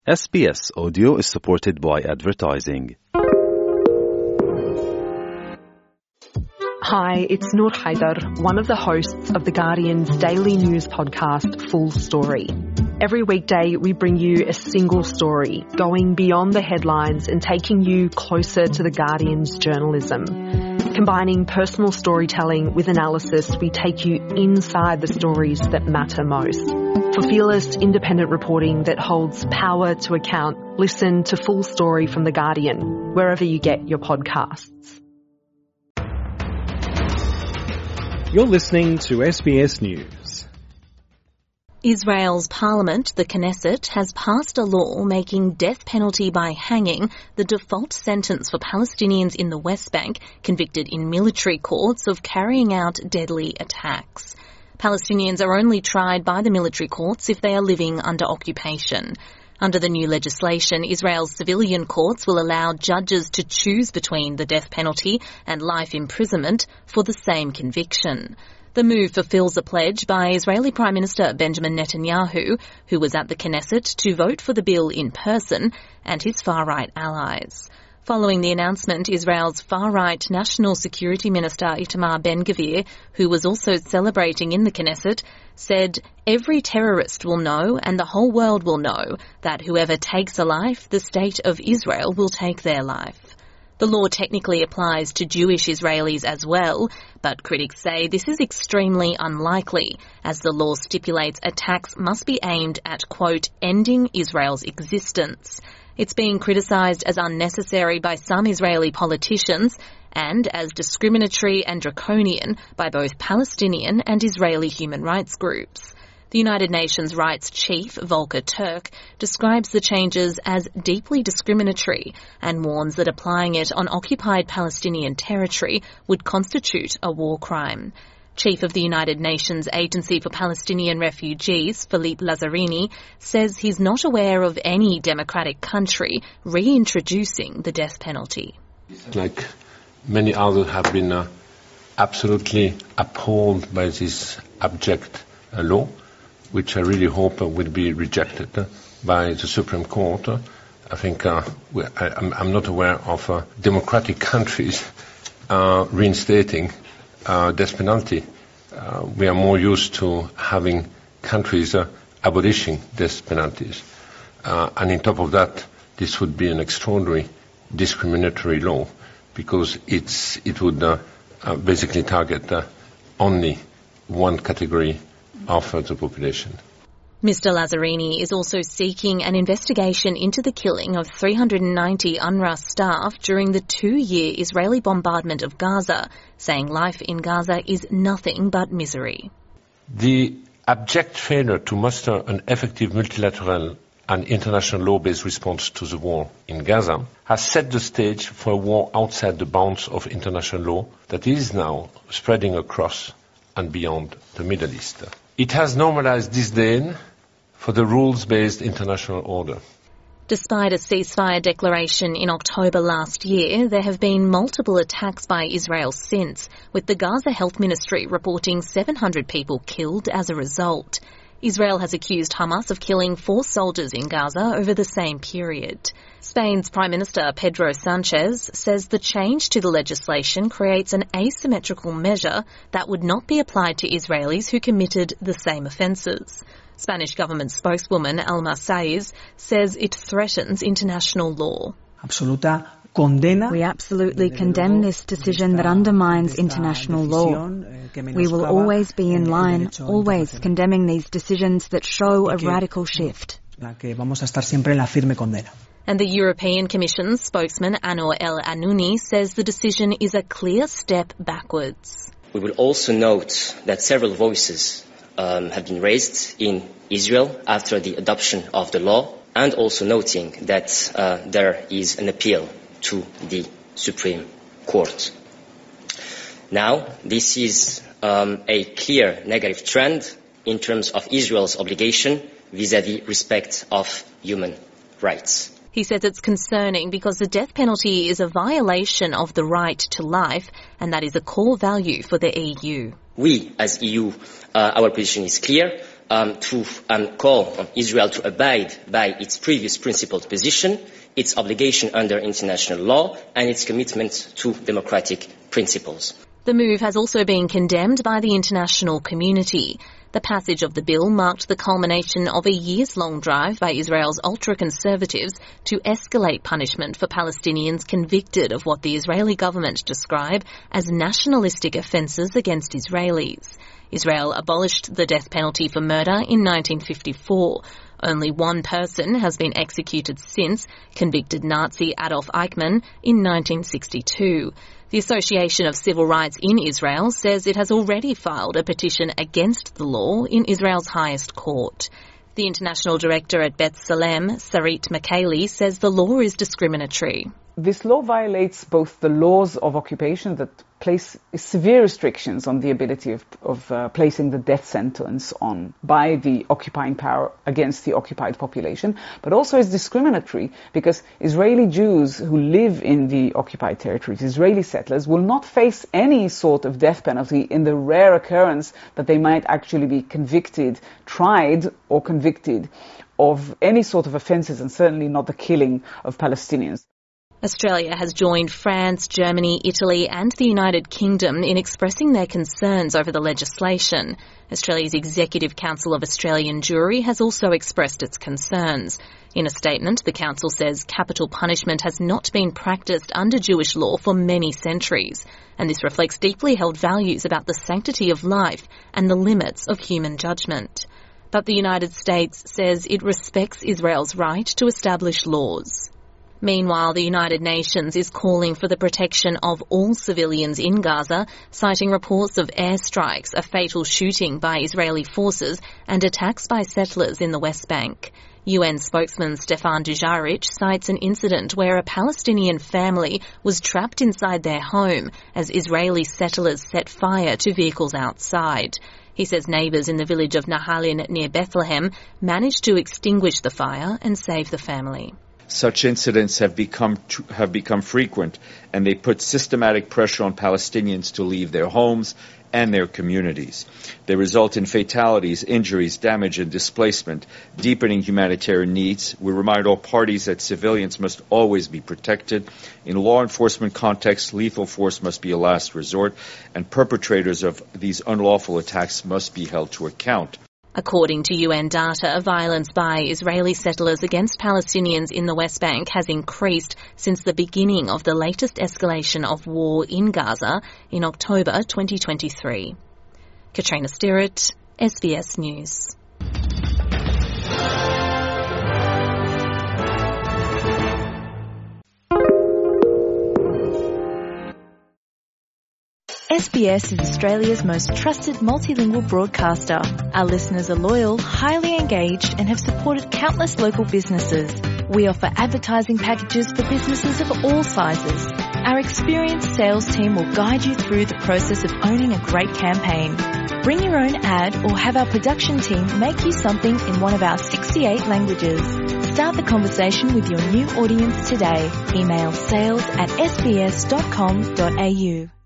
SBS Audio is supported by advertising. Hi, it's Noor Haider, one of the hosts of The Guardian's daily news podcast, Full Story. Every weekday, we bring you a single story, going beyond the headlines and taking you closer to The Guardian's journalism. Combining personal storytelling with analysis, we take you inside the stories that matter most. For fearless, independent reporting that holds power to account, listen to Full Story from The Guardian, wherever you get your podcasts. You're listening to SBS News. Israel's parliament, the Knesset, has passed a law making death penalty by hanging the default sentence for Palestinians in the West Bank convicted in military courts of carrying out deadly attacks. Palestinians are only tried by the military courts if they are living under occupation. Under the new legislation, Israel's civilian courts will allow judges to choose between the death penalty and life imprisonment for the same conviction. The move fulfills a pledge by Israeli Prime Minister Benjamin Netanyahu, who was at the Knesset to vote for the bill in person, and his far-right allies. Following the announcement, Israel's far-right National Security Minister Itamar Ben-Gvir, who was also celebrating in the Knesset, said, "Every terrorist will know and the whole world will know that whoever takes a life, the state of Israel will take their life." The law technically applies to Jewish Israelis as well, but critics say this is extremely unlikely, as the law stipulates attacks must be aimed at, quote, ending Israel's existence. It's being criticised as unnecessary by some Israeli politicians and as discriminatory and draconian by both Palestinian and Israeli human rights groups. The United Nations Rights Chief, Volker Turk, describes the changes as deeply discriminatory and warns that applying it on occupied Palestinian territory would constitute a war crime. Chief of the United Nations Agency for Palestinian Refugees, Philippe Lazzarini, says he's not aware of any democratic country reintroducing the death penalty. Like many others have been absolutely appalled by this abject law, which I really hope will be rejected by the Supreme Court. I think I'm not aware of democratic countries reinstating death penalty. We are more used to having countries abolishing death penalties. And on top of that, this would be an extraordinary discriminatory law because it would basically target only one category of the population. Mr. Lazzarini is also seeking an investigation into the killing of 390 UNRWA staff during the 2-year Israeli bombardment of Gaza, saying life in Gaza is nothing but misery. The abject failure to muster an effective multilateral and international law-based response to the war in Gaza has set the stage for a war outside the bounds of international law that is now spreading across and beyond the Middle East. It has normalized disdain for the rules-based international order. Despite a ceasefire declaration in October last year, there have been multiple attacks by Israel since, with the Gaza Health Ministry reporting 700 people killed as a result. Israel has accused Hamas of killing 4 soldiers in Gaza over the same period. Spain's Prime Minister Pedro Sanchez says the change to the legislation creates an asymmetrical measure that would not be applied to Israelis who committed the same offences. Spanish government spokeswoman Alma Saiz says it threatens international law. We absolutely condemn this decision that undermines international law. We will always be in line, always condemning these decisions that show a radical shift. And the European Commission's spokesman Anor El Anouni says the decision is a clear step backwards. We will also note that several voices have been raised in Israel after the adoption of the law, and also noting that there is an appeal to the Supreme Court. Now, this is a clear negative trend in terms of Israel's obligation vis-à-vis respect of human rights. He says it's concerning because the death penalty is a violation of the right to life, and that is a core value for the EU. We, as EU, our position is clear. to call on Israel to abide by its previous principled position, its obligation under international law, and its commitment to democratic principles. The move has also been condemned by the international community. The passage of the bill marked the culmination of a years-long drive by Israel's ultra-conservatives to escalate punishment for Palestinians convicted of what the Israeli government describe as nationalistic offences against Israelis. Israel abolished the death penalty for murder in 1954. Only one person has been executed since, convicted Nazi Adolf Eichmann in 1962. The Association of Civil Rights in Israel says it has already filed a petition against the law in Israel's highest court. The international director at B'Tselem, Sarit Mikaeli, says the law is discriminatory. This law violates both the laws of occupation that place severe restrictions on the ability of placing the death sentence on by the occupying power against the occupied population, but also is discriminatory because Israeli Jews who live in the occupied territories, Israeli settlers, will not face any sort of death penalty in the rare occurrence that they might actually be tried or convicted of any sort of offences, and certainly not the killing of Palestinians. Australia has joined France, Germany, Italy and the United Kingdom in expressing their concerns over the legislation. Australia's Executive Council of Australian Jewry has also expressed its concerns. In a statement, the council says capital punishment has not been practiced under Jewish law for many centuries, and this reflects deeply held values about the sanctity of life and the limits of human judgment. But the United States says it respects Israel's right to establish laws. Meanwhile, the United Nations is calling for the protection of all civilians in Gaza, citing reports of airstrikes, a fatal shooting by Israeli forces, and attacks by settlers in the West Bank. UN spokesman Stefan Dujarric cites an incident where a Palestinian family was trapped inside their home as Israeli settlers set fire to vehicles outside. He says neighbours in the village of Nahalin near Bethlehem managed to extinguish the fire and save the family. Such incidents have become frequent, and they put systematic pressure on Palestinians to leave their homes and their communities. They result in fatalities, injuries, damage, and displacement, deepening humanitarian needs. We remind all parties that civilians must always be protected. In law enforcement contexts, lethal force must be a last resort, and perpetrators of these unlawful attacks must be held to account. According to UN data, violence by Israeli settlers against Palestinians in the West Bank has increased since the beginning of the latest escalation of war in Gaza in October 2023. Katrina Stirrett, SBS News. SBS is Australia's most trusted multilingual broadcaster. Our listeners are loyal, highly engaged and have supported countless local businesses. We offer advertising packages for businesses of all sizes. Our experienced sales team will guide you through the process of owning a great campaign. Bring your own ad or have our production team make you something in one of our 68 languages. Start the conversation with your new audience today. Email sales@sbs.com.au.